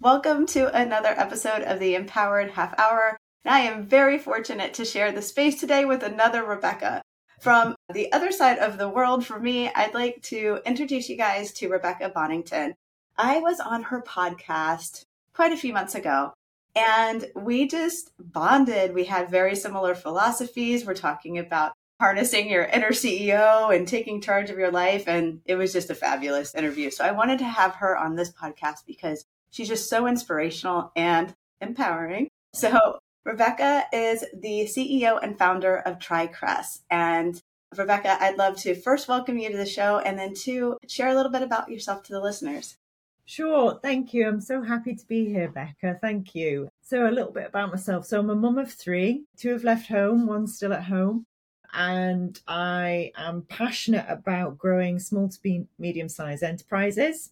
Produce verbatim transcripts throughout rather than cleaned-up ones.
Welcome to another episode of the Empowered Half Hour. And I am very fortunate to share the space today with another Rebecca. From the other side of the world, for me, I'd like to introduce you guys to Rebecca Bonington. I was on her podcast quite a few months ago, and we just bonded. We had very similar philosophies. We're talking about harnessing your inner C E O and taking charge of your life, and it was just a fabulous interview. So I wanted to have her on this podcast because she's just so inspirational and empowering. So Rebecca is the C E O and founder of TriCrest. And Rebecca, I'd love to first welcome you to the show and then two, share a little bit about yourself to the listeners. Sure. Thank you. I'm so happy to be here, Becca. Thank you. So a little bit about myself. So I'm a mum of three. Two have left home, one's still at home. And I am passionate about growing small to medium-sized enterprises.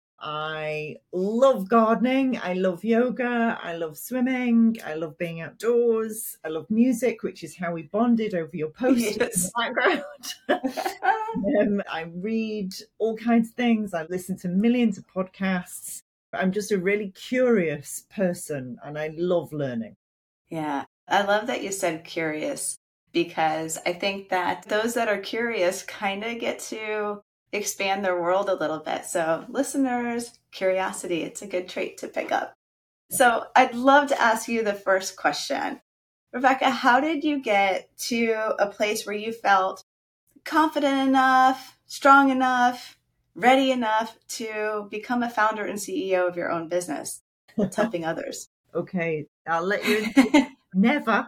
I love gardening. I love yoga. I love swimming. I love being outdoors. I love music, which is how we bonded over your post yes. in the background. um, I read all kinds of things. I listen to millions of podcasts. I'm just a really curious person and I love learning. Yeah, I love that you said curious, because I think that those that are curious kind of get to expand their world a little bit. So listeners, curiosity, it's a good trait to pick up. So I'd love to ask you the first question. Rebecca, how did you get to a place where you felt confident enough, strong enough, ready enough to become a founder and C E O of your own business that's helping others? Okay, I'll let you never.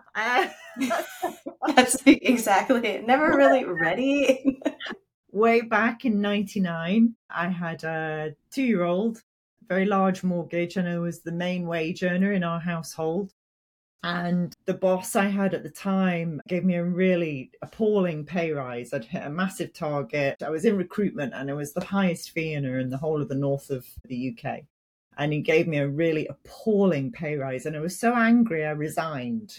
That's exactly it. Never really ready. Way back in ninety-nine, I had a two-year-old, very large mortgage, and I was the main wage earner in our household. And the boss I had at the time gave me a really appalling pay rise. I'd hit a massive target. I was in recruitment and I was the highest fee earner in the whole of the north of the U K. And he gave me a really appalling pay rise. And I was so angry, I resigned.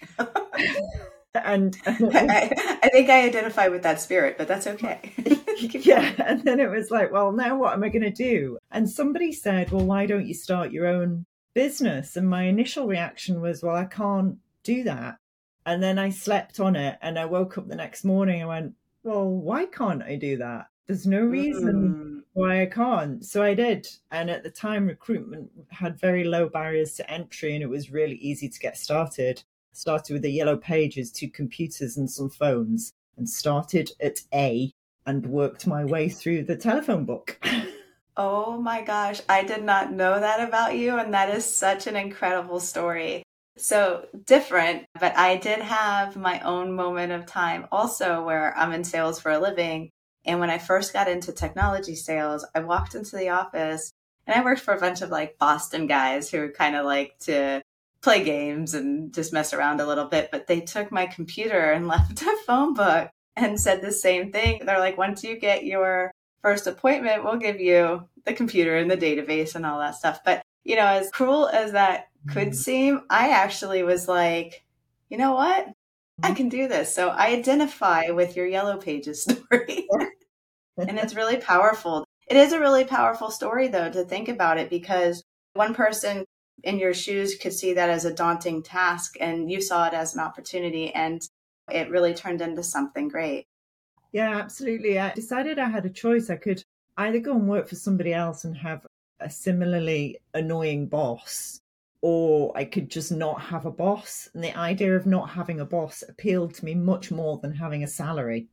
and, and I, I think I identify with that spirit, but that's okay. Yeah. And then it was like, well, now what am I going to do? And somebody said, well, why don't you start your own business? And my initial reaction was, well, I can't do that. And then I slept on it and I woke up the next morning and went, well, why can't I do that? There's no reason mm. why I can't. So I did. And at the time, recruitment had very low barriers to entry and it was really easy to get started. Started with the yellow pages, two computers and some phones, and started at A and worked my way through the telephone book. Oh my gosh, I did not know that about you. And that is such an incredible story. So different, but I did have my own moment of time also where I'm in sales for a living. And when I first got into technology sales, I walked into the office and I worked for a bunch of like Boston guys who kind of like to play games and just mess around a little bit. But they took my computer and left a phone book and said the same thing. They're like, once you get your first appointment, we'll give you the computer and the database and all that stuff. But, you know, as cruel as that could seem, I actually was like, you know what? I can do this. So I identify with your Yellow Pages story. And it's really powerful. It is a really powerful story, though, to think about it, because one person in your shoes could see that as a daunting task and you saw it as an opportunity and it really turned into something great. Yeah, absolutely. I decided I had a choice. I could either go and work for somebody else and have a similarly annoying boss, or I could just not have a boss. And the idea of not having a boss appealed to me much more than having a salary.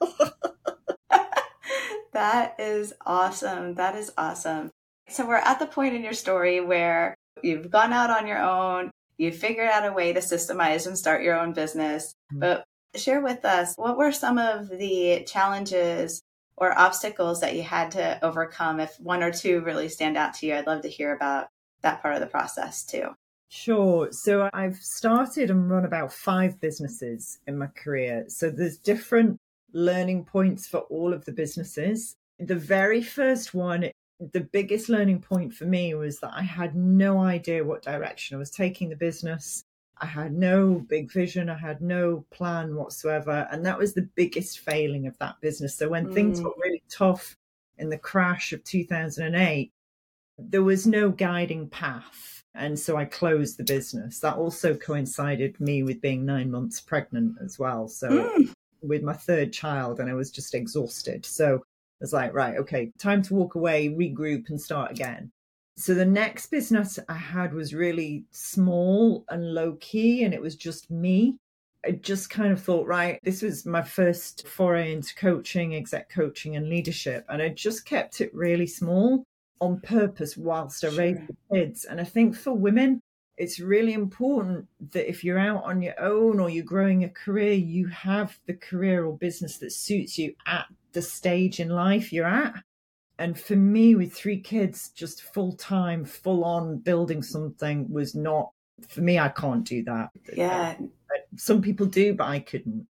That is awesome. That is awesome. So we're at the point in your story where you've gone out on your own, you figured out a way to systemize and start your own business. Mm-hmm. But share with us, what were some of the challenges or obstacles that you had to overcome? If one or two really stand out to you, I'd love to hear about that part of the process too. Sure. So I've started and run about five businesses in my career. So there's different learning points for all of the businesses. The very first one, the biggest learning point for me was that I had no idea what direction I was taking the business. I had no big vision. I had no plan whatsoever. And that was the biggest failing of that business. So when mm. things got really tough in the crash of two thousand eight, there was no guiding path. And so I closed the business. That also coincided me with being nine months pregnant as well. So mm. with my third child, and I was just exhausted. So I was like, right, okay, time to walk away, regroup and start again. So the next business I had was really small and low key, and it was just me. I just kind of thought, right, this was my first foray into coaching, exec coaching and leadership. And I just kept it really small on purpose whilst I sure. raised the kids. And I think for women, it's really important that if you're out on your own or you're growing a career, you have the career or business that suits you at the stage in life you're at. And for me, with three kids, just full time, full on building something was not, for me, I can't do that. Yeah. Some people do, but I couldn't.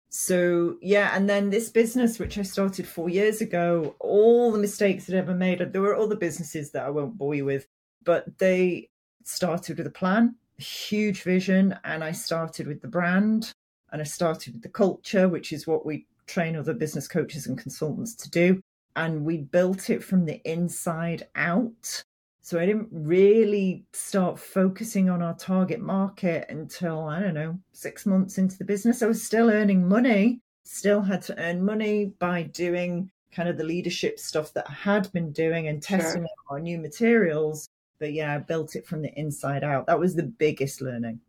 So, yeah. And then this business, which I started four years ago, all the mistakes I'd ever made, there were other businesses that I won't bore you with, but they started with a plan, a huge vision. And I started with the brand and I started with the culture, which is what we train other business coaches and consultants to do. And we built it from the inside out. So I didn't really start focusing on our target market until, I don't know, six months into the business. I was still earning money, still had to earn money by doing kind of the leadership stuff that I had been doing and testing sure. out our new materials. But yeah, I built it from the inside out. That was the biggest learning.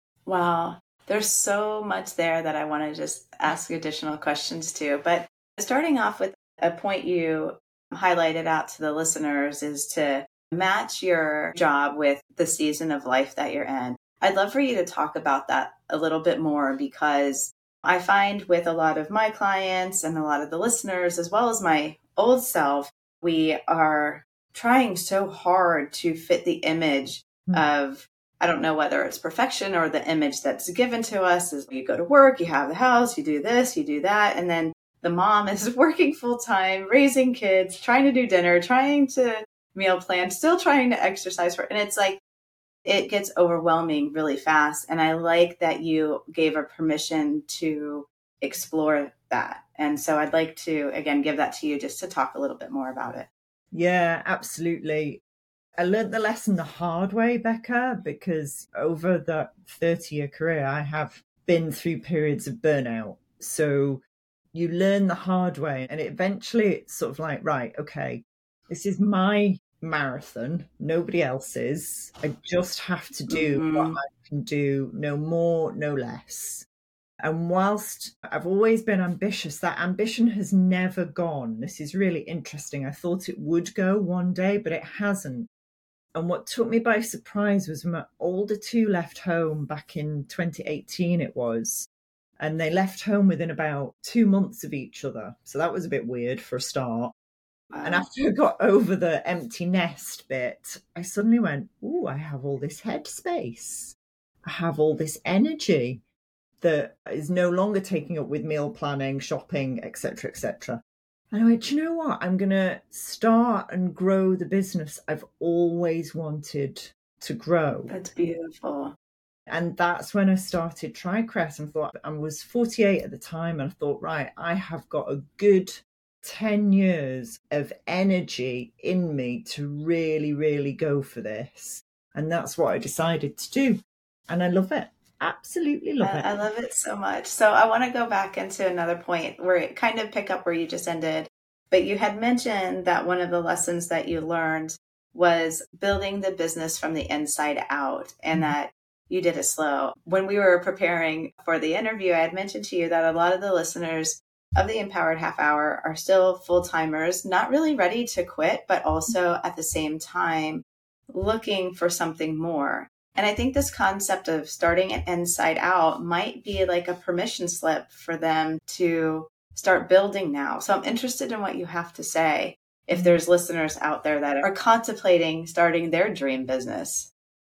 Wow. There's so much there that I want to just ask additional questions to. But starting off with a point you highlighted out to the listeners is to match your job with the season of life that you're in. I'd love for you to talk about that a little bit more, because I find with a lot of my clients and a lot of the listeners, as well as my old self, we are trying so hard to fit the image mm. of, I don't know whether it's perfection or the image that's given to us is you go to work, you have the house, you do this, you do that. And then the mom is working full time, raising kids, trying to do dinner, trying to meal plan, still trying to exercise for, and it's like, it gets overwhelming really fast. And I like that you gave her permission to explore that. And so I'd like to, again, give that to you just to talk a little bit more about it. Yeah, absolutely. I learned the lesson the hard way, Becca, because over that thirty-year career, I have been through periods of burnout. So you learn the hard way, and eventually it's sort of like, right, okay, this is my marathon, nobody else's. I just have to do mm-hmm. what I can do, no more, no less. And whilst I've always been ambitious, that ambition has never gone. This is really interesting. I thought it would go one day, but it hasn't. And what took me by surprise was my older two left home back in twenty eighteen, it was. And they left home within about two months of each other. So that was a bit weird for a start. Wow. And after I got over the empty nest bit, I suddenly went, ooh, I have all this headspace. I have all this energy that is no longer taking up with meal planning, shopping, et cetera, et cetera. And I went, do you know what? I'm going to start and grow the business I've always wanted to grow. That's beautiful. And that's when I started TriCrest and thought, I was forty-eight at the time, and I thought, right, I have got a good ten years of energy in me to really, really go for this. And that's what I decided to do. And I love it. Absolutely love I, it. I love it so much. So I want to go back into another point where it kind of pick up where you just ended. But you had mentioned that one of the lessons that you learned was building the business from the inside out, and mm-hmm. that you did it slow. When we were preparing for the interview, I had mentioned to you that a lot of the listeners of the Empowered Half Hour are still full-timers, not really ready to quit, but also at the same time looking for something more. And I think this concept of starting it inside out might be like a permission slip for them to start building now. So I'm interested in what you have to say if there's listeners out there that are contemplating starting their dream business.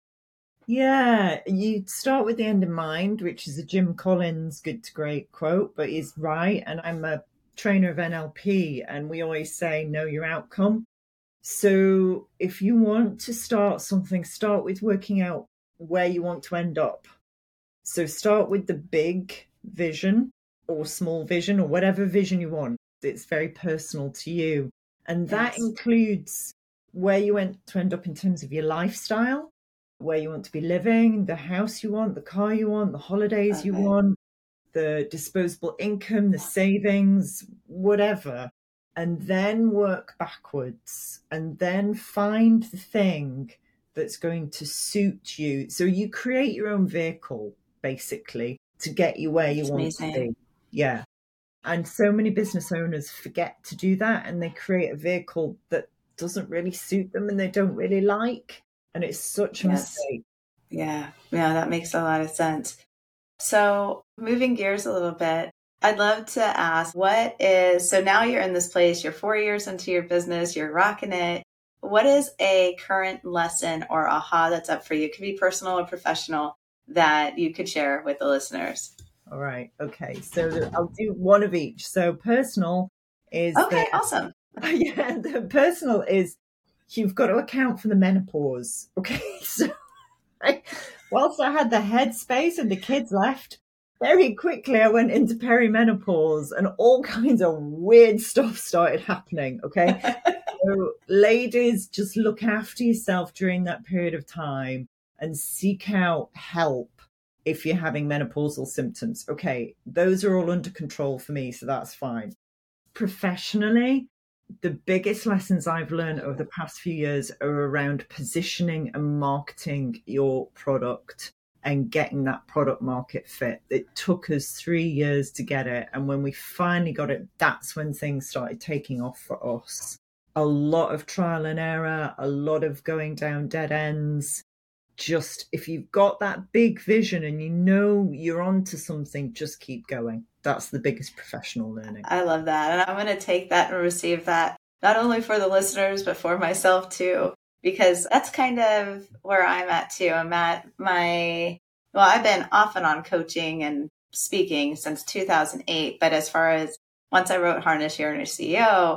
Yeah, you start with the end in mind, which is a Jim Collins good to great quote, but he's right. And I'm a trainer of N L P, and we always say, know your outcome. So if you want to start something, start with working out where you want to end up. So start with the big vision or small vision or whatever vision you want. It's very personal to you. And that yes. includes where you want to end up in terms of your lifestyle, where you want to be living, the house you want, the car you want, the holidays you Okay. want, the disposable income, the savings, whatever, and then work backwards and then find the thing that's going to suit you. So you create your own vehicle, basically, to get you where you That's want to amazing. be. Yeah. And so many business owners forget to do that, and they create a vehicle that doesn't really suit them and they don't really like. And it's such a Yes. mistake. Yeah. Yeah, that makes a lot of sense. So, moving gears a little bit, I'd love to ask what is, so now you're in this place, you're four years into your business, you're rocking it. What is a current lesson or aha that's up for you? It could be personal or professional that you could share with the listeners. All right. Okay. So I'll do one of each. So personal is Okay, that, awesome. yeah, the personal is you've got to account for the menopause. Okay. So I, whilst I had the headspace and the kids left, very quickly I went into perimenopause and all kinds of weird stuff started happening. Okay. So ladies, just look after yourself during that period of time and seek out help if you're having menopausal symptoms. Okay, those are all under control for me, so that's fine. Professionally, the biggest lessons I've learned over the past few years are around positioning and marketing your product and getting that product market fit. It took us three years to get it. And when we finally got it, that's when things started taking off for us. A lot of trial and error, a lot of going down dead ends. Just if you've got that big vision and you know you're onto something, just keep going. That's the biggest professional learning. I love that. And I'm going to take that and receive that, not only for the listeners, but for myself too, because that's kind of where I'm at too. I'm at my, well, I've been off and on coaching and speaking since two thousand eight. But as far as once I wrote Harness Your Inner C E O,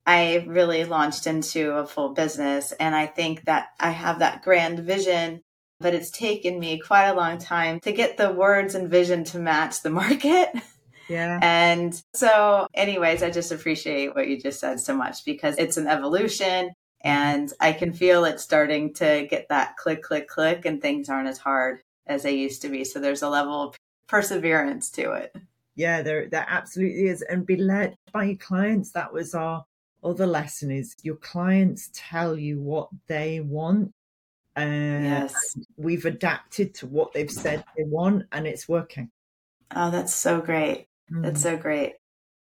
I really launched into a full business. And I think that I have that grand vision, but it's taken me quite a long time to get the words and vision to match the market. Yeah. And so anyways, I just appreciate what you just said so much because it's an evolution and I can feel it starting to get that click, click, click, and things aren't as hard as they used to be. So there's a level of perseverance to it. Yeah, there, there absolutely is. And be led by your clients. That was our other lesson is your clients tell you what they want. Uh, Yes. We've adapted to what they've said they want and it's working. Oh, that's so great. Mm. That's so great.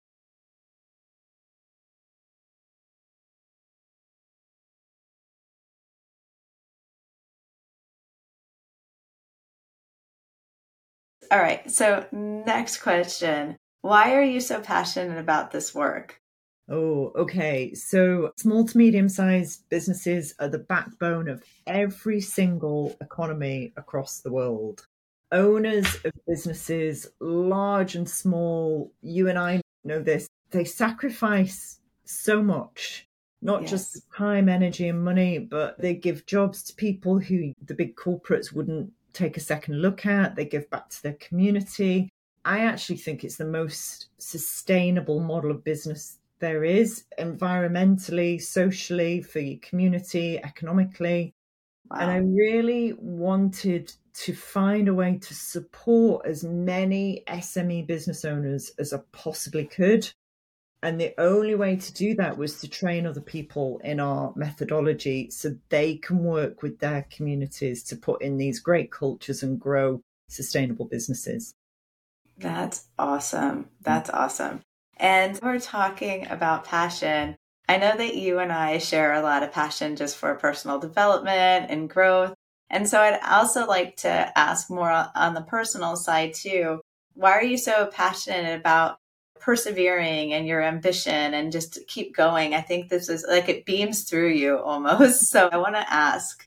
All right. So next question. Why are you so passionate about this work? Oh, okay. So small to medium-sized businesses are the backbone of every single economy across the world. Owners of businesses, large and small, you and I know this, they sacrifice so much, not Yes. just time, energy, and money, but they give jobs to people who the big corporates wouldn't take a second look at. They give back to their community. I actually think it's the most sustainable model of business there is, environmentally, socially, for your community, economically. Wow. And I really wanted to find a way to support as many S M E business owners as I possibly could. And the only way to do that was to train other people in our methodology so they can work with their communities to put in these great cultures and grow sustainable businesses. That's awesome. That's awesome. And we're talking about passion. I know that you and I share a lot of passion just for personal development and growth. And so I'd also like to ask more on the personal side too. Why are you so passionate about persevering and your ambition and just keep going? I think this is like it beams through you almost. So I want to ask.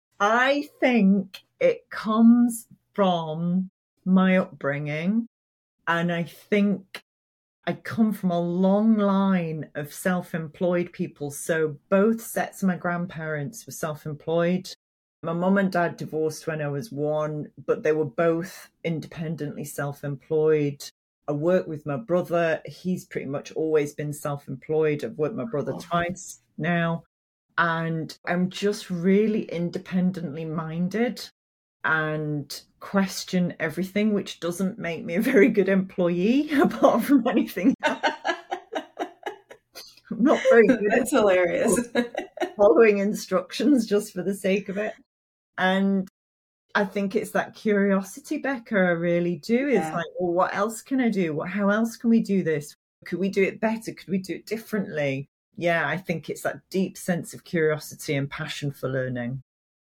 I think it comes from my upbringing. And I think I come from a long line of self-employed people. So both sets of my grandparents were self-employed. My mum and dad divorced when I was one, but they were both independently self-employed. I work with my brother. He's pretty much always been self-employed. I've worked with my brother twice now. And I'm just really independently minded and question everything, which doesn't make me a very good employee apart from anything else. I'm not very good That's at hilarious. following instructions just for the sake of it. And I think it's that curiosity, Becca. I really do. It's Yeah. like, well, what else can I do? What, how else can we do this? Could we do it better? Could we do it differently? Yeah, I think it's that deep sense of curiosity and passion for learning.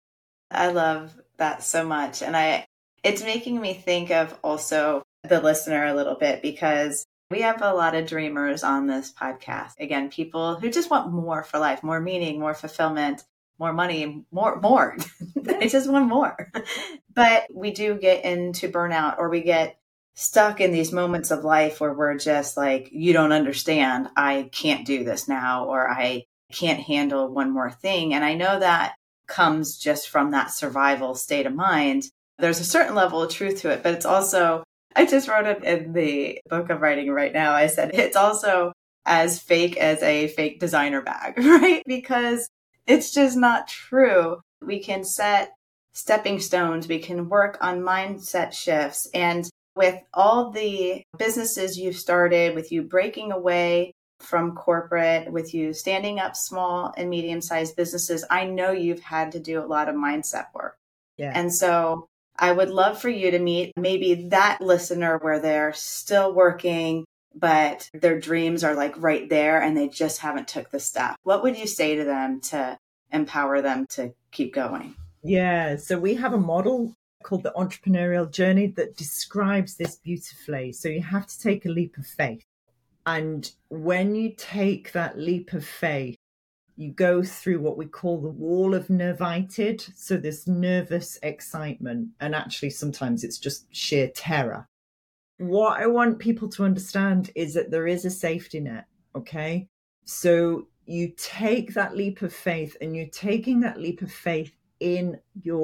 I love that so much. And I, it's making me think of also the listener a little bit, because we have a lot of dreamers on this podcast. Again, people who just want more for life, more meaning, more fulfillment, more money, more, more. They just want more. But we do get into burnout, or we get stuck in these moments of life where we're just like, you don't understand. I can't do this now, or I can't handle one more thing. And I know that comes just from that survival state of mind. There's a certain level of truth to it, but it's also, I just wrote it in the book I'm writing right now. I said, it's also as fake as a fake designer bag, right? Because it's just not true. We can set stepping stones. We can work on mindset shifts. And with all the businesses you've started, with you breaking away from corporate, with you standing up small and medium-sized businesses, I know you've had to do a lot of mindset work. Yeah. And so I would love for you to meet maybe that listener where they're still working, but their dreams are like right there and they just haven't took the step. What would you say to them to empower them to keep going? Yeah, so we have a model called the entrepreneurial journey that describes this beautifully. So you have to take a leap of faith. And when you take that leap of faith, you go through what we call the wall of nervited. So this nervous excitement, and actually sometimes it's just sheer terror. What I want people to understand is that there is a safety net, okay? So you take that leap of faith, and you're taking that leap of faith in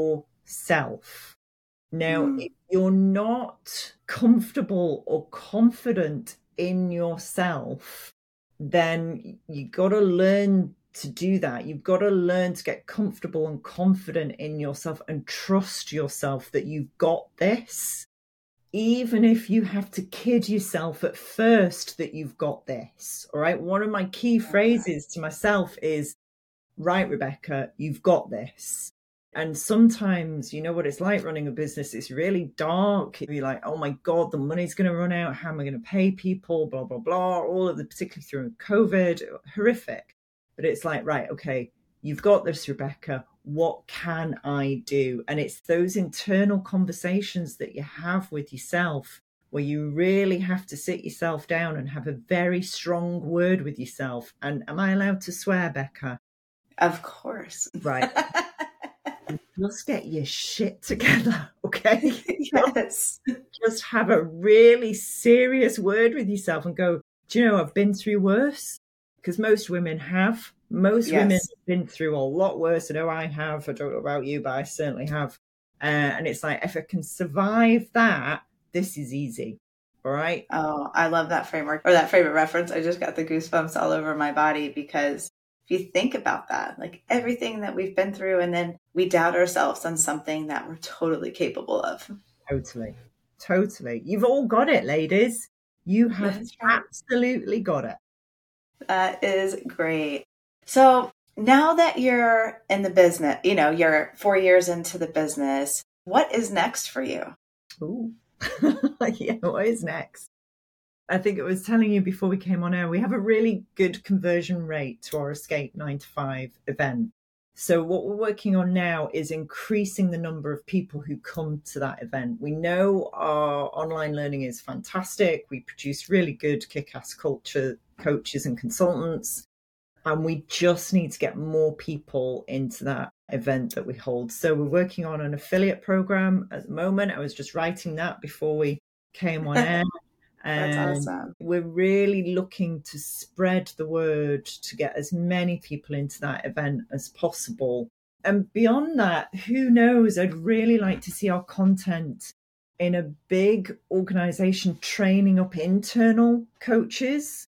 yourself. Now, Mm. if you're not comfortable or confident in yourself, then you got to learn to do that. You've got to learn to get comfortable and confident in yourself and trust yourself that you've got this, even if you have to kid yourself at first that you've got this. All right. One of my key phrases to myself is, right, Rebecca, you've got this. And sometimes, you know what it's like running a business, it's really dark. You're like, oh my God, the money's going to run out. How am I going to pay people? Blah, blah, blah. All of the, particularly through COVID, horrific. But it's like, right, okay, you've got this, Rebecca. What can I do? And it's those internal conversations that you have with yourself where you really have to sit yourself down and have a very strong word with yourself. And am I allowed to swear, Becca? Of course. Right. Just get your shit together, okay? Yes. Just have a really serious word with yourself and go, do you know, I've been through worse? Because most women have. Most Yes. women have been through a lot worse. I know I have. I don't know about you, but I certainly have. Uh, and it's like, if I can survive that, this is easy. All right? Oh, I love that framework, or that favorite reference. I just got the goosebumps all over my body, because if you think about that, like everything that we've been through, and then we doubt ourselves on something that we're totally capable of. Totally. Totally. You've all got it, ladies. You have right. Absolutely got it. That is great. So now that you're in the business, you know, you're four years into the business, what is next for you? Ooh. Yeah, what is next? I think I was telling you before we came on air, we have a really good conversion rate to our Escape nine to five event. So what we're working on now is increasing the number of people who come to that event. We know our online learning is fantastic. We produce really good kick-ass culture coaches and consultants. And we just need to get more people into that event that we hold. So we're working on an affiliate program at the moment. I was just writing that before we came on air. That's um, awesome. We're really looking to spread the word to get as many people into that event as possible. And beyond that, who knows? I'd really like to see our content in a big organization training up internal coaches.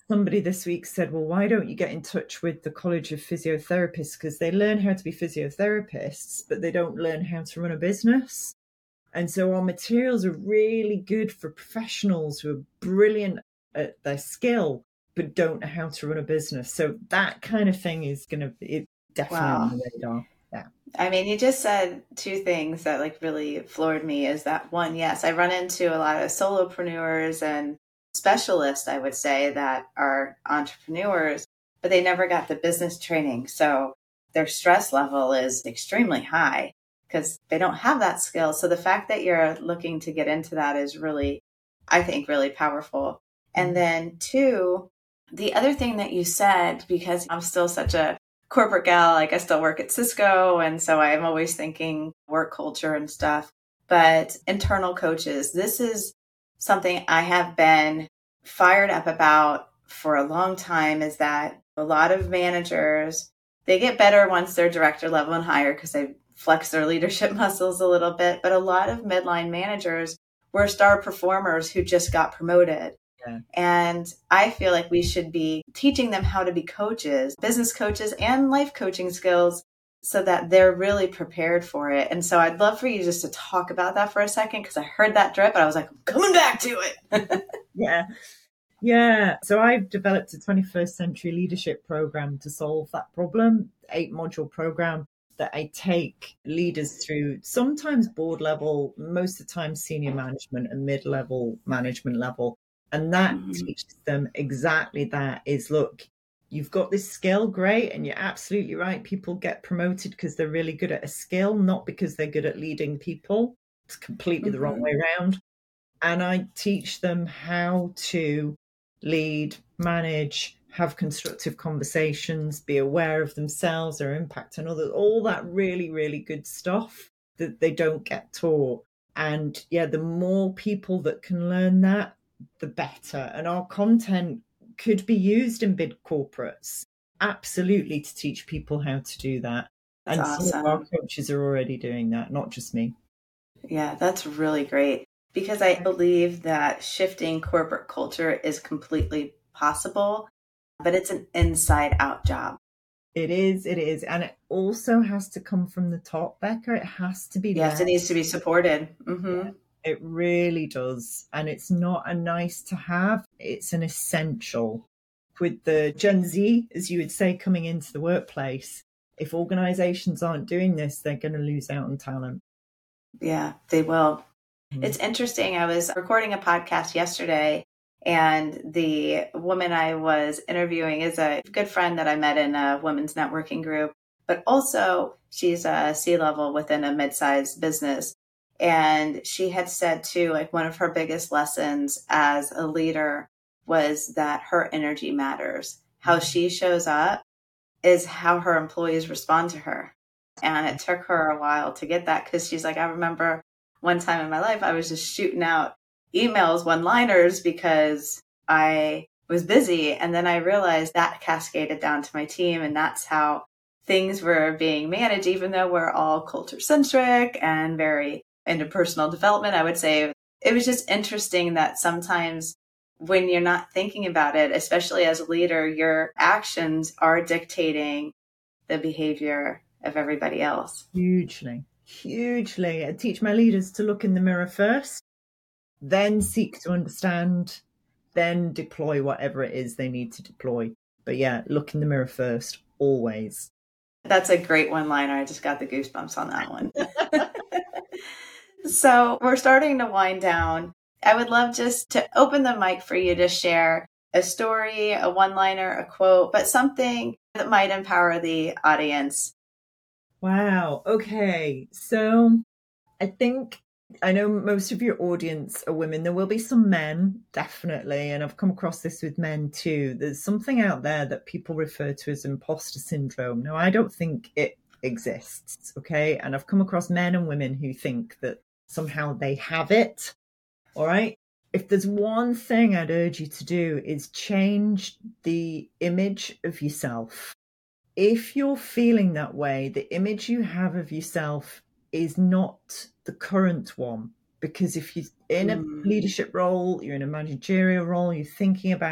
somebody this week said, well, why don't you get in touch with the College of Physiotherapists? Because they learn how to be physiotherapists, but they don't learn how to run a business. And so our materials are really good for professionals who are brilliant at their skill, but don't know how to run a business. So that kind of thing is going to be definitely Wow. on the radar. Yeah. I mean, you just said two things that like really floored me is that one, yes, I run into a lot of solopreneurs and specialists, I would say, that are entrepreneurs, but they never got the business training. So their stress level is extremely high because they don't have that skill. So the fact that you're looking to get into that is really, I think, really powerful. And then two, the other thing that you said, because I'm still such a corporate gal, like I still work at Cisco. And so I'm always thinking work culture and stuff, but internal coaches, this is something I have been fired up about for a long time, is that a lot of managers, they get better once they're director level and higher because they flex their leadership muscles a little bit. But a lot of midline managers were star performers who just got promoted. Yeah. And I feel like we should be teaching them how to be coaches, business coaches and life coaching skills, so that they're really prepared for it. And so I'd love for you just to talk about that for a second, because I heard that drip and I was like, I'm coming back to it. Yeah. Yeah. So I've developed a twenty-first century leadership program to solve that problem, eight module program that I take leaders through, sometimes board level, most of the time senior management and mid-level management level. And that mm-hmm. teaches them exactly that is, look, you've got this skill, great. And you're absolutely right. People get promoted because they're really good at a skill, not because they're good at leading people. It's completely mm-hmm. the wrong way around. And I teach them how to lead, manage, have constructive conversations, be aware of themselves, their impact on others, all that really, really good stuff that they don't get taught. And yeah, the more people that can learn that, the better. And our content could be used in big corporates, absolutely, to teach people how to do that. That's and awesome. Some of our coaches are already doing that, not just me. Yeah, that's really great, because I believe that shifting corporate culture is completely possible, but it's an inside out job. It is, it is. And it also has to come from the top, Becca. It has to be. Yes, led. It needs to be supported. Mm-hmm. Yeah. It really does. And it's not a nice to have, it's an essential. With the Gen Z, as you would say, coming into the workplace, if organizations aren't doing this, they're going to lose out on talent. Yeah, they will. Mm-hmm. It's interesting. I was recording a podcast yesterday, and the woman I was interviewing is a good friend that I met in a women's networking group, but also she's a C-level within a mid-sized business. And she had said too, like one of her biggest lessons as a leader was that her energy matters. How she shows up is how her employees respond to her. And it took her a while to get that, because she's like, I remember one time in my life, I was just shooting out emails, one-liners, because I was busy. And then I realized that cascaded down to my team. And that's how things were being managed, even though we're all culture centric and very into personal development. I would say it was just interesting that sometimes when you're not thinking about it, especially as a leader, your actions are dictating the behavior of everybody else. Hugely, hugely. I teach my leaders to look in the mirror first, then seek to understand, then deploy whatever it is they need to deploy. But yeah, look in the mirror first, always. That's a great one-liner. I just got the goosebumps on that one. So we're starting to wind down. I would love just to open the mic for you to share a story, a one-liner, a quote, but something that might empower the audience. Wow. Okay. So I think, I know most of your audience are women. There will be some men, definitely. And I've come across this with men too. There's something out there that people refer to as imposter syndrome. Now, I don't think it exists. Okay. And I've come across men and women who think that somehow they have it. All right. If there's one thing I'd urge you to do is change the image of yourself. If you're feeling that way, the image you have of yourself is not the current one. Because if you're in a mm. leadership role, you're in a managerial role, you're thinking about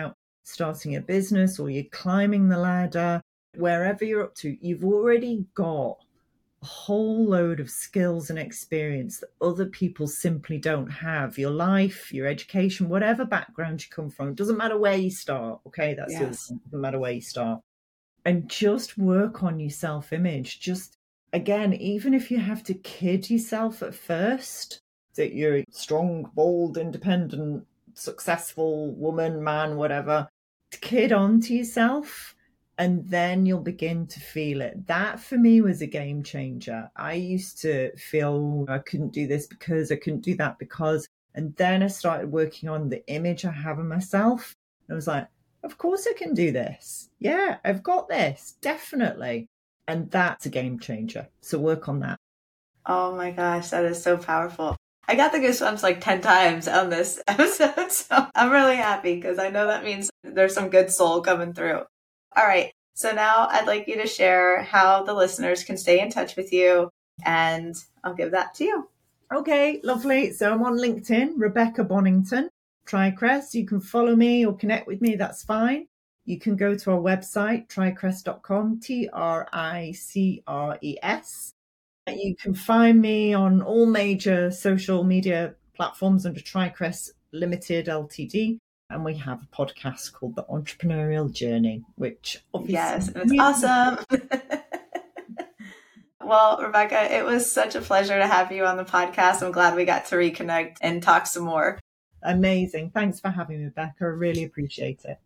starting a business or you're climbing the ladder, wherever you're up to, you've already got a whole load of skills and experience that other people simply don't have. Your life, your education, whatever background you come from, it doesn't matter where you start. Okay, that's yes. the other thing. It doesn't matter where you start. And just work on your self-image. Just, again, even if you have to kid yourself at first, that you're a strong, bold, independent, successful woman, man, whatever, kid on to yourself. And then you'll begin to feel it. That for me was a game changer. I used to feel I couldn't do this because I couldn't do that because, and then I started working on the image I have of myself. And I was like, of course I can do this. Yeah, I've got this, definitely. And that's a game changer. So work on that. Oh my gosh, that is so powerful. I got the goosebumps like ten times on this episode. So I'm really happy because I know that means there's some good soul coming through. All right. So now I'd like you to share how the listeners can stay in touch with you, and I'll give that to you. Okay, lovely. So I'm on LinkedIn, Rebecca Bonington, TriCrest. You can follow me or connect with me. That's fine. You can go to our website, tricrest dot com, T R I C R E S. You can find me on all major social media platforms under TriCrest Limited L T D. And we have a podcast called The Entrepreneurial Journey, which obviously... Yes, it's awesome. Well, Rebecca, it was such a pleasure to have you on the podcast. I'm glad we got to reconnect and talk some more. Amazing. Thanks for having me, Rebecca. I really appreciate it.